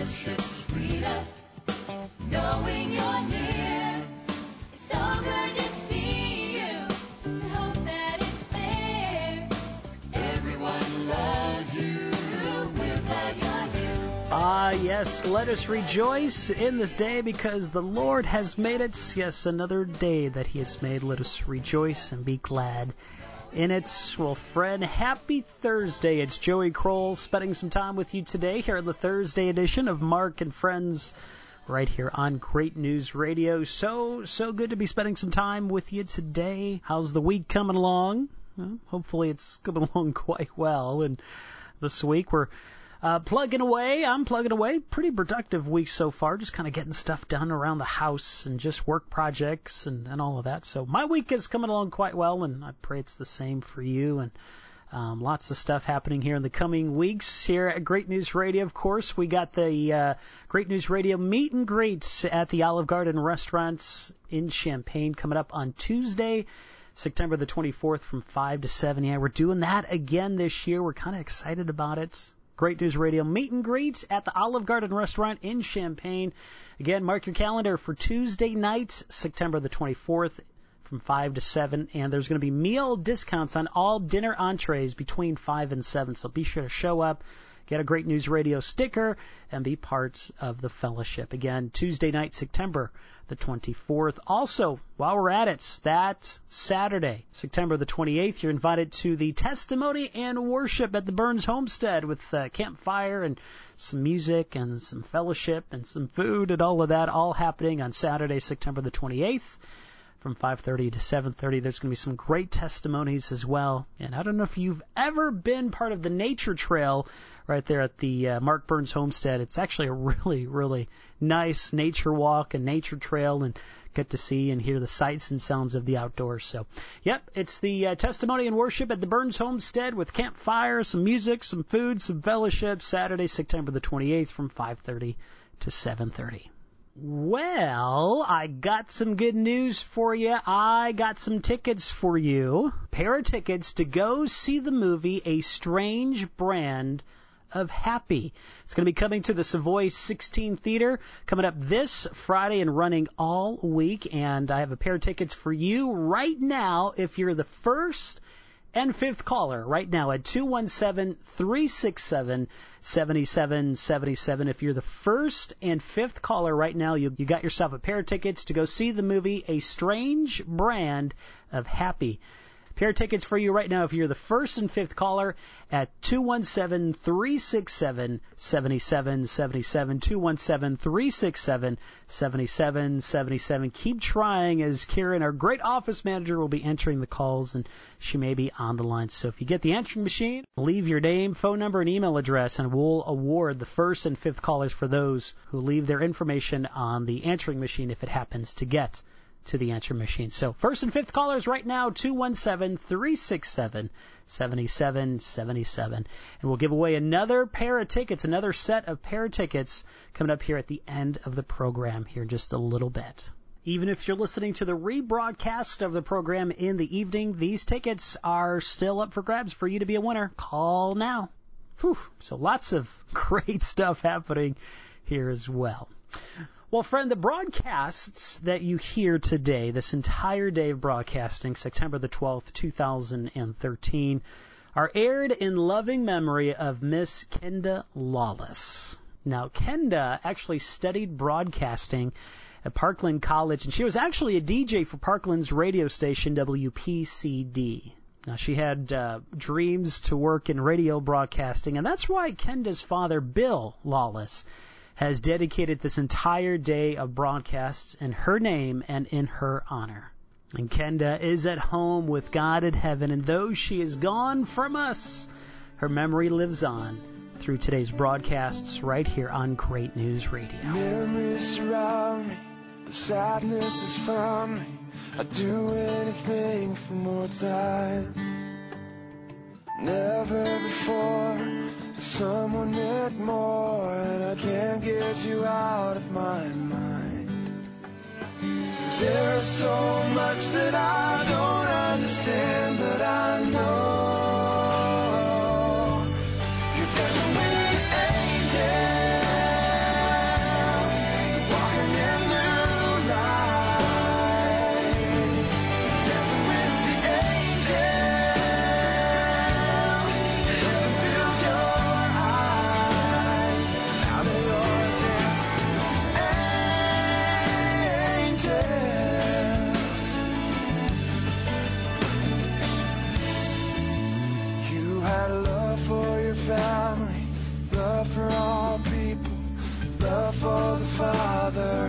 fellowship sweeter, knowing you're near. It's so good to see you. I hope that it's clear. Everyone loves you. We're glad you're here. Ah, yes, let us rejoice in this day because the Lord has made it. Yes, another day that He has made. Let us rejoice and be glad in it. Well, friend, happy Thursday. It's Joey Kroll spending some time with you today here in the Thursday edition of Mark and Friends right here on Great News Radio. So good to be spending some time with you today. How's the week coming along? Well, hopefully it's coming along quite well. And this week we're plugging away. I'm plugging away. Pretty productive week so far. Just kind of getting stuff done around the house and just work projects and all of that. So my week is coming along quite well, and I pray it's the same for you. And lots of stuff happening here in the coming weeks here at Great News Radio. Of course, we got the Great News Radio meet and greets at the Olive Garden restaurants in Champaign coming up on Tuesday, September the 24th from 5 to 7. Yeah, we're doing that again this year. We're kind of excited about it. Great News Radio meet and greets at the Olive Garden restaurant in Champaign. Again, mark your calendar for Tuesday night, September the 24th from 5 to 7. And there's going to be meal discounts on all dinner entrees between 5 and 7. So be sure to show up, get a Great News Radio sticker, and be part of the fellowship. Again, Tuesday night, September the 24th. Also, while we're at it, that Saturday, September the 28th, you're invited to the Testimony and Worship at the Burns Homestead with campfire and some music and some fellowship and some food and all of that, all happening on Saturday, September the 28th. From 5:30 to 7:30, there's going to be some great testimonies as well. And I don't know if you've ever been part of the nature trail right there at the Mark Burns Homestead. It's actually a really, really nice nature walk and nature trail, and get to see and hear the sights and sounds of the outdoors. So, yep, it's the Testimony and Worship at the Burns Homestead with campfire, some music, some food, some fellowship, Saturday, September the 28th from 5:30 to 7:30. Well, I got some good news for you. I got some tickets for you. Pair of tickets to go see the movie A Strange Brand of Happy. It's going to be coming to the Savoy 16 Theater coming up this Friday and running all week. And I have a pair of tickets for you right now if you're the first and fifth caller right now at 217-367-7777. If you're the first and fifth caller right now, you got yourself a pair of tickets to go see the movie A Strange Brand of Happy. Pair of tickets for you right now if you're the first and fifth caller at 217-367-7777, 217-367-7777. Keep trying as Karen, our great office manager, will be entering the calls, and she may be on the line. So if you get the answering machine, leave your name, phone number, and email address, and we'll award the first and fifth callers for those who leave their information on the answering machine if it happens to get to the answer machine. So first and fifth callers right now, 217-367-7777. And we'll give away another pair of tickets, another set of pair of tickets coming up here at the end of the program here in just a little bit. Even if you're listening to the rebroadcast of the program in the evening, these tickets are still up for grabs for you to be a winner. Call now. Whew. So lots of great stuff happening here as well. Well, friend, the broadcasts that you hear today, this entire day of broadcasting, September the 12th, 2013, are aired in loving memory of Miss Kenda Lawless. Now, Kenda actually studied broadcasting at Parkland College, and she was actually a DJ for Parkland's radio station, WPCD. Now, she had dreams to work in radio broadcasting, and that's why Kenda's father, Bill Lawless, has dedicated this entire day of broadcasts in her name and in her honor. And Kenda is at home with God in heaven, and though she is gone from us, her memory lives on through today's broadcasts right here on Great News Radio. Memories surround me, the sadness has found me. I'd do anything for more time. Never before has someone meant more, and I can't get you out of my mind. There's so much that I don't understand, but I know you're dancing with angels.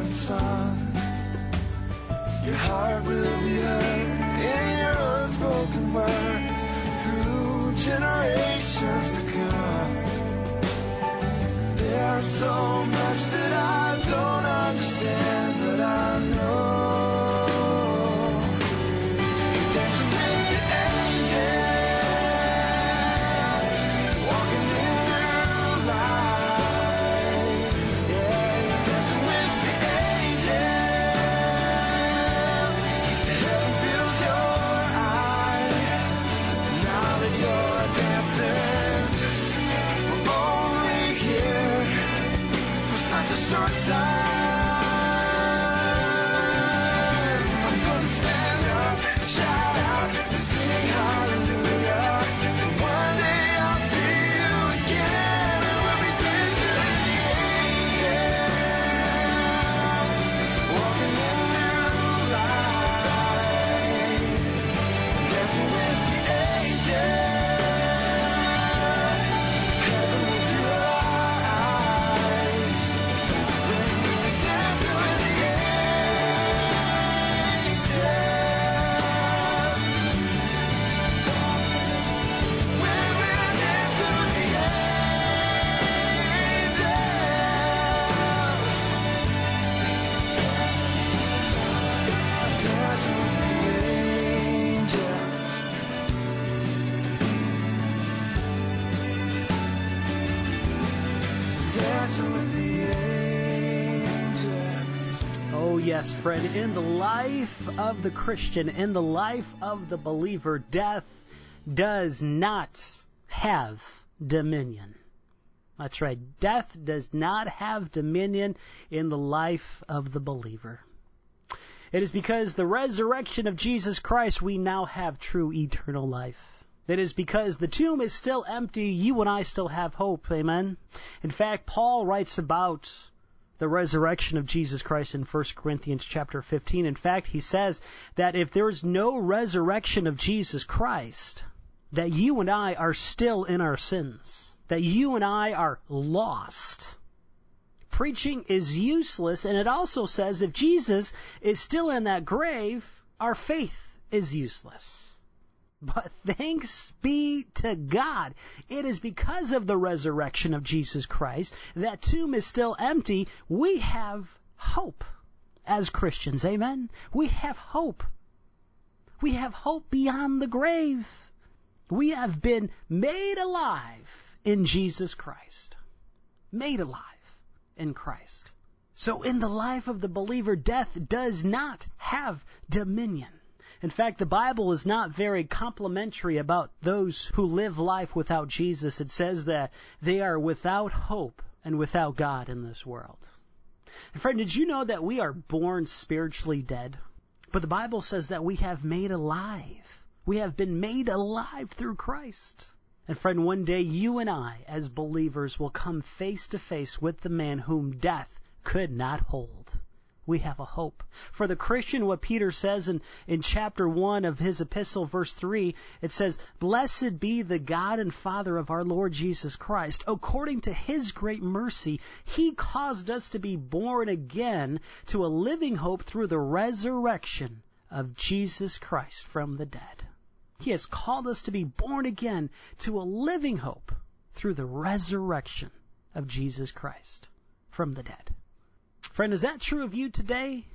the sun. Your heart will be heard in your unspoken words through generations to come. There's so much that I don't understand, but I know you're dancing with the angels, walking in your light. Yeah, you're dancing with the angels. Heaven fills your eyes. Now that you're dancing, we're only here for such a short time. I'm gonna stand up, shout out, sing hallelujah. And one day I'll see you again, and we'll be dancing with the angels, walking in new light. Dancing with the angels, heaven with your eyes. When we're dancing with the angels, when we're dancing with the angels, dancing with the angels. Dancing with the angels. Oh, yes, friend. In the life of the Christian, in the life of the believer, death does not have dominion. That's right. Death does not have dominion in the life of the believer. It is because the resurrection of Jesus Christ we now have true eternal life. It is because the tomb is still empty, you and I still have hope. Amen? In fact, Paul writes about the resurrection of Jesus Christ in 1 Corinthians chapter 15. In fact, he says that if there is no resurrection of Jesus Christ, that you and I are still in our sins, that you and I are lost. Preaching is useless, and it also says if Jesus is still in that grave, our faith is useless. But thanks be to God, it is because of the resurrection of Jesus Christ, that tomb is still empty, we have hope as Christians. Amen? We have hope. We have hope beyond the grave. We have been made alive in Jesus Christ. Made alive in Christ. So in the life of the believer, death does not have dominion. In fact, the Bible is not very complimentary about those who live life without Jesus. It says that they are without hope and without God in this world. And friend, did you know that we are born spiritually dead? But the Bible says that we have made alive. We have been made alive through Christ. And friend, one day you and I, as believers, will come face to face with the man whom death could not hold. We have a hope. For the Christian, what Peter says in chapter 1 of his epistle, verse 3, it says, "Blessed be the God and Father of our Lord Jesus Christ. According to His great mercy, He caused us to be born again to a living hope through the resurrection of Jesus Christ from the dead." He has called us to be born again to a living hope through the resurrection of Jesus Christ from the dead. Friend, is that true of you today?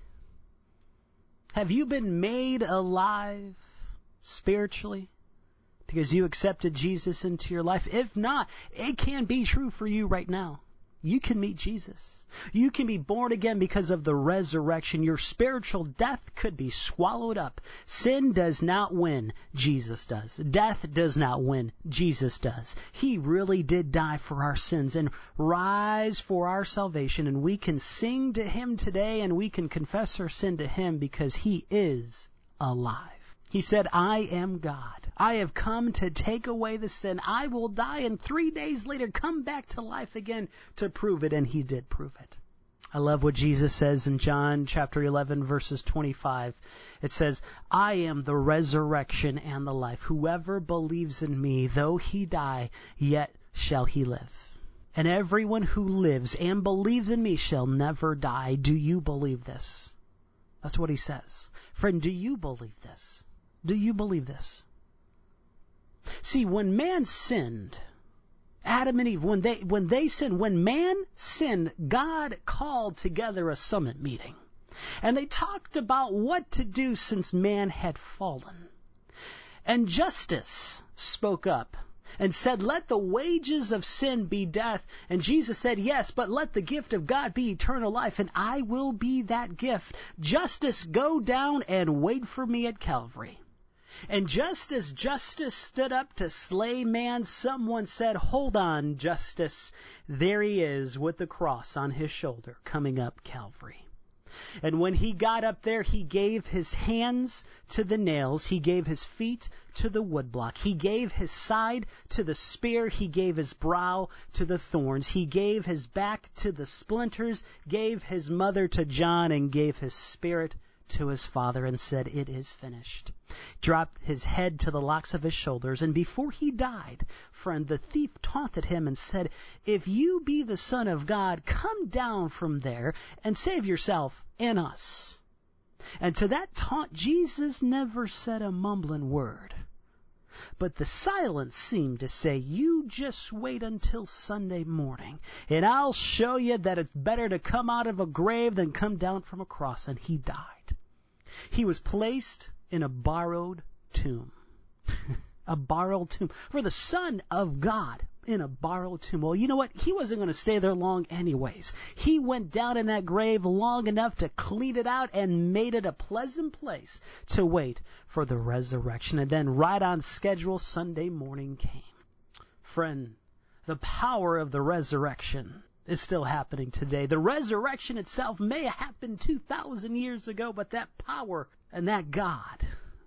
Have you been made alive spiritually because you accepted Jesus into your life? If not, it can be true for you right now. You can meet Jesus. You can be born again because of the resurrection. Your spiritual death could be swallowed up. Sin does not win. Jesus does. Death does not win. Jesus does. He really did die for our sins and rise for our salvation. And we can sing to Him today and we can confess our sin to Him because He is alive. He said, "I am God. I have come to take away the sin. I will die and 3 days later come back to life again to prove it." And He did prove it. I love what Jesus says in John chapter 11, verses 25. It says, "I am the resurrection and the life. Whoever believes in me, though he die, yet shall he live." and everyone who lives and believes in me shall never die. Do you believe this? That's what he says. Friend, do you believe this? Do you believe this? See, when man sinned, Adam and Eve, when they sinned, when man sinned, God called together a summit meeting. And they talked about what to do since man had fallen. And justice spoke up and said, let the wages of sin be death. And Jesus said, yes, but let the gift of God be eternal life, and I will be that gift. Justice, go down and wait for me at Calvary. And just as justice stood up to slay man, someone said, hold on, justice. There he is with the cross on his shoulder coming up Calvary. And when he got up there, he gave his hands to the nails. He gave his feet to the woodblock. He gave his side to the spear. He gave his brow to the thorns. He gave his back to the splinters, gave his mother to John, and gave his spirit to his Father, and said, it is finished. Dropped his head to the locks of his shoulders, and before he died, friend, the thief taunted him and said, if you be the Son of God, come down from there and save yourself and us. And to that taunt, Jesus never said a mumbling word. But the silence seemed to say, you just wait until Sunday morning, and I'll show you that it's better to come out of a grave than come down from a cross. And he died. He was placed in a borrowed tomb. A borrowed tomb. For the Son of God in a borrowed tomb. Well, you know what? He wasn't going to stay there long anyways. He went down in that grave long enough to clean it out and made it a pleasant place to wait for the resurrection. And then right on schedule, Sunday morning came. Friend, the power of the resurrection is still happening today. The resurrection itself may have happened 2,000 years ago, but that power and that God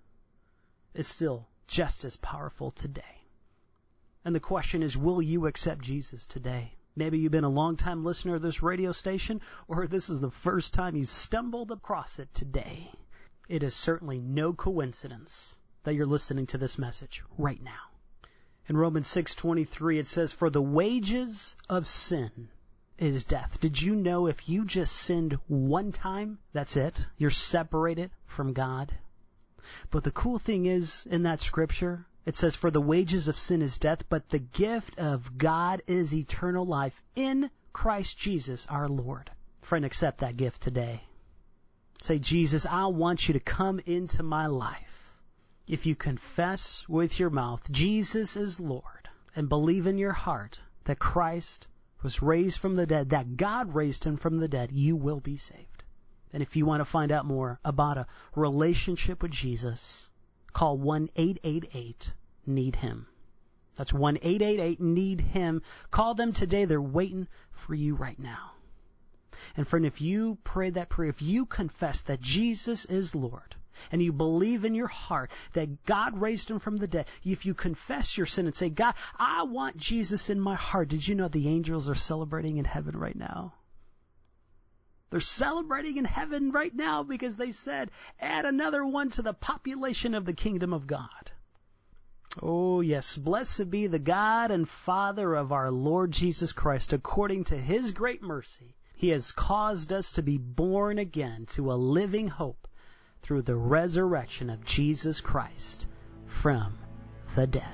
is still just as powerful today. And the question is, will you accept Jesus today? Maybe you've been a long-time listener of this radio station, or this is the first time you stumbled across it today. It is certainly no coincidence that you're listening to this message right now. In Romans 6:23, it says, for the wages of sin is death. Did you know if you just sinned one time, that's it? You're separated from God. But the cool thing is, in that scripture, it says, for the wages of sin is death, but the gift of God is eternal life in Christ Jesus our Lord. Friend, accept that gift today. Say, Jesus, I want you to come into my life. If you confess with your mouth Jesus is Lord and believe in your heart that Christ was raised from the dead, that God raised him from the dead, you will be saved. And if you want to find out more about a relationship with Jesus, call 1-888-NEED-HIM. That's 1-888-NEED-HIM. Call them today. They're waiting for you right now. And friend, if you pray that prayer, if you confess that Jesus is Lord, and you believe in your heart that God raised him from the dead, if you confess your sin and say, God, I want Jesus in my heart, did you know the angels are celebrating in heaven right now? They're celebrating in heaven right now because they said, add another one to the population of the kingdom of God. Oh, yes. Blessed be the God and Father of our Lord Jesus Christ. According to his great mercy, he has caused us to be born again to a living hope through the resurrection of Jesus Christ from the dead.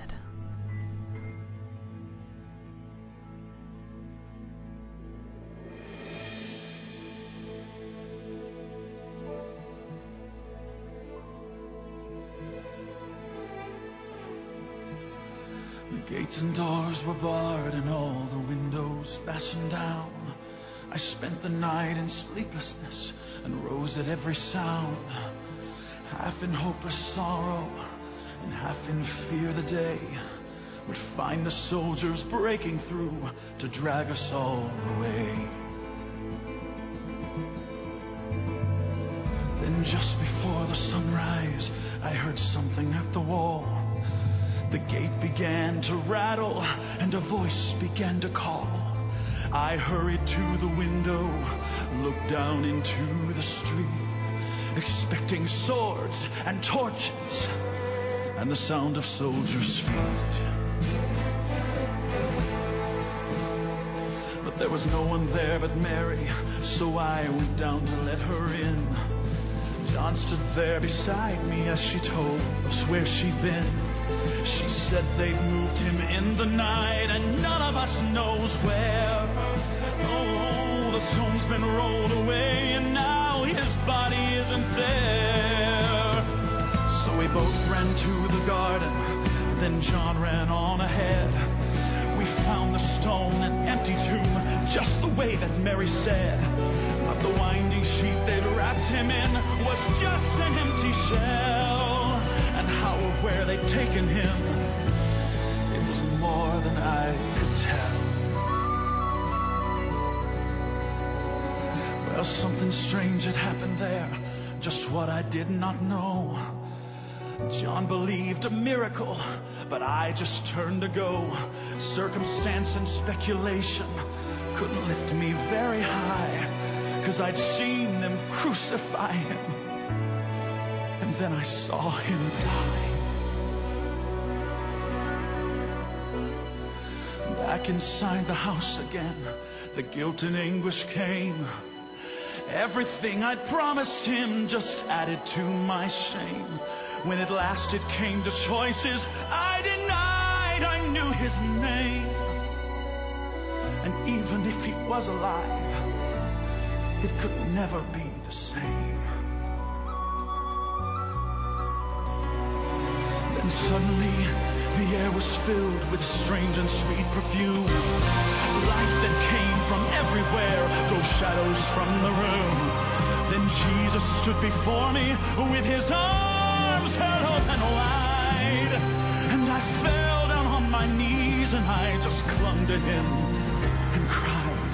The gates and doors were barred and all the windows fastened down. I spent the night in sleeplessness and rose at every sound, half in hopeless sorrow and half in fear the day would find the soldiers breaking through to drag us all away. Then just before the sunrise, I heard something at the wall. The gate began to rattle and a voice began to call. I hurried to the window, looked down into the street, expecting swords and torches and the sound of soldiers' feet. There was no one there but Mary, so I went down to let her in. John stood there beside me as she told us where she'd been. She said they've moved him in the night and none of us knows where. Oh, the stone's been rolled away and now his body isn't there. So we both ran to the garden, then John ran on ahead. We found the stone, an empty tomb, just the way that Mary said. But the winding sheet they'd wrapped him in was just an empty shell. And how or where they'd taken him, it was more than I could tell. Well, something strange had happened there, just what I did not know. John believed a miracle, but I just turned to go. Circumstance and speculation couldn't lift me very high, 'cause I'd seen them crucify him, and then I saw him die. Back inside the house again, the guilt and anguish came. Everything I'd promised him just added to my shame. When at last it came to choices, I denied I knew his name. And even if he was alive, it could never be the same. Then suddenly, the air was filled with strange and sweet perfume. Light that came from everywhere drove shadows from the room. Then Jesus stood before me with his arms held open wide. And I fell down on my knees and I just clung to him and cried.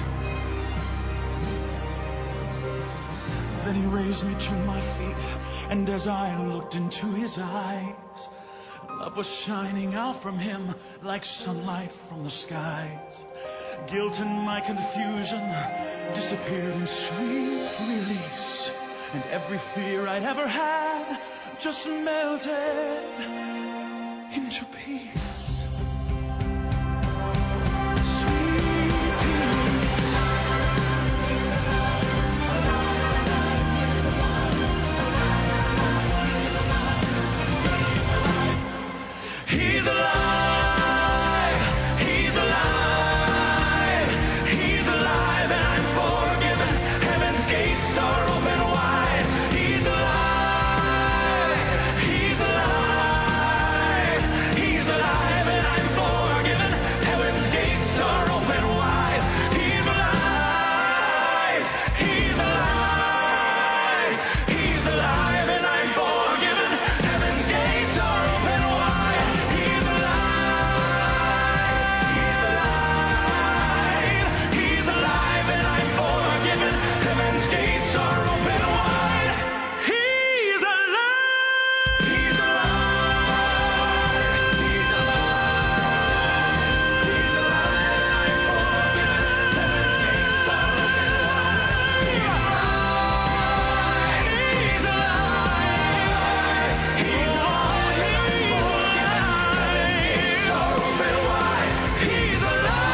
Then he raised me to my feet, and as I looked into his eyes, love was shining out from him like sunlight from the skies. Guilt and my confusion disappeared in sweet release, and every fear I'd ever had just melted into peace. Sweet peace. He's alive. He's alive. He's alive and I'm forgiven. Heaven's gates are open wide. He's alive. He's alive. He's alive and I'm forgiven. Heaven's gates are open wide. He's alive. He's alive. He's alive and I'm forgiven. Heaven's gates are open wide. He's alive. He's alive. He's alive and I'm forgiven. Heaven's gates are open wide. He's alive. He's alive. He's alive. He's alive and I'm forgiven. Heaven's gates are open wide. He's alive. He's alive. He's alive and I'm forgiven. Heaven's gates are open wide. He's alive.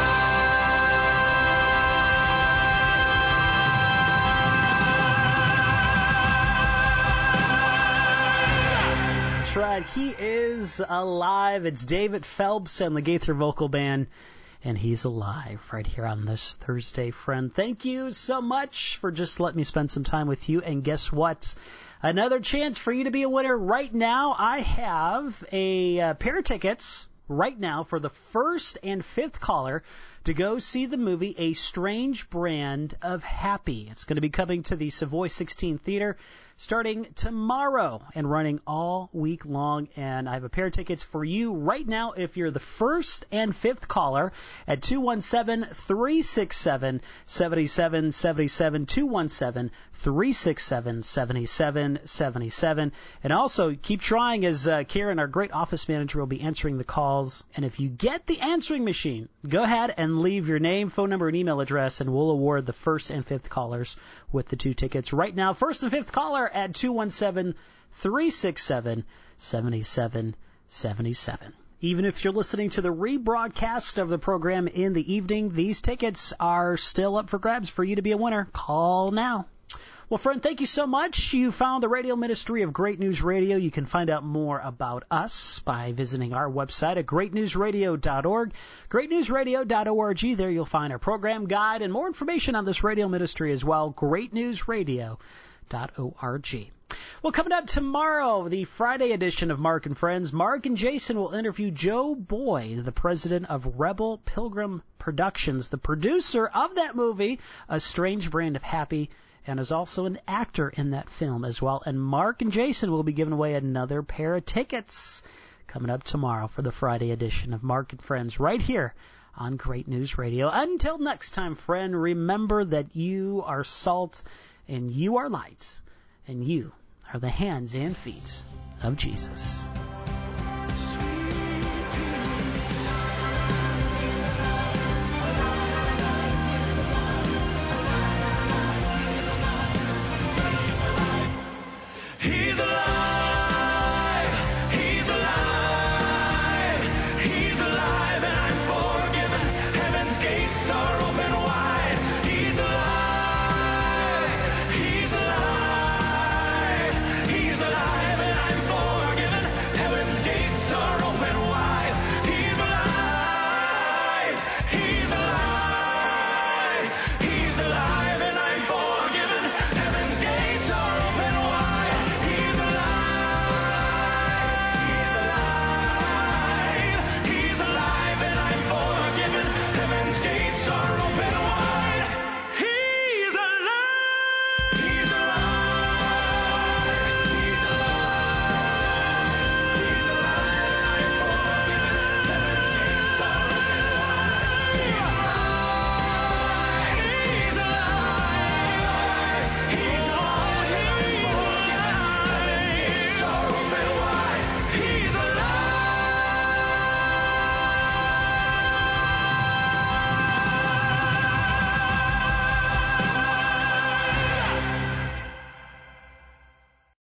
That's right. He is alive. It's David Phelps and the Gaither Vocal Band, and he's alive right here on this Thursday, friend. Thank you so much for just letting me spend some time with you. And guess what? Another chance for you to be a winner right now. I have a pair of tickets right now for the first and fifth caller to go see the movie A Strange Brand of Happy. It's going to be coming to the Savoy 16 Theater starting tomorrow and running all week long. And I have a pair of tickets for you right now if you're the first and fifth caller at 217-367-7777, 217-367-7777. And also keep trying as Karen, our great office manager, will be answering the calls. And if you get the answering machine, go ahead and leave your name, phone number, and email address, and we'll award the first and fifth callers with the 2 tickets right now. First and fifth caller at 217-367-7777. Even if you're listening to the rebroadcast of the program in the evening, these tickets are still up for grabs for you to be a winner. Call now. Well, friend, thank you so much. You found the radio ministry of Great News Radio. You can find out more about us by visiting our website at greatnewsradio.org. Greatnewsradio.org. There you'll find our program guide and more information on this radio ministry as well. Greatnewsradio.org. Well, coming up tomorrow, the Friday edition of Mark and Friends, Mark and Jason will interview Joe Boyd, the president of Rebel Pilgrim Productions, the producer of that movie, A Strange Brand of Happy, and is also an actor in that film as well. And Mark and Jason will be giving away another pair of tickets coming up tomorrow for the Friday edition of Mark and Friends right here on Great News Radio. Until next time, friend, remember that you are salt and you are light and you are the hands and feet of Jesus.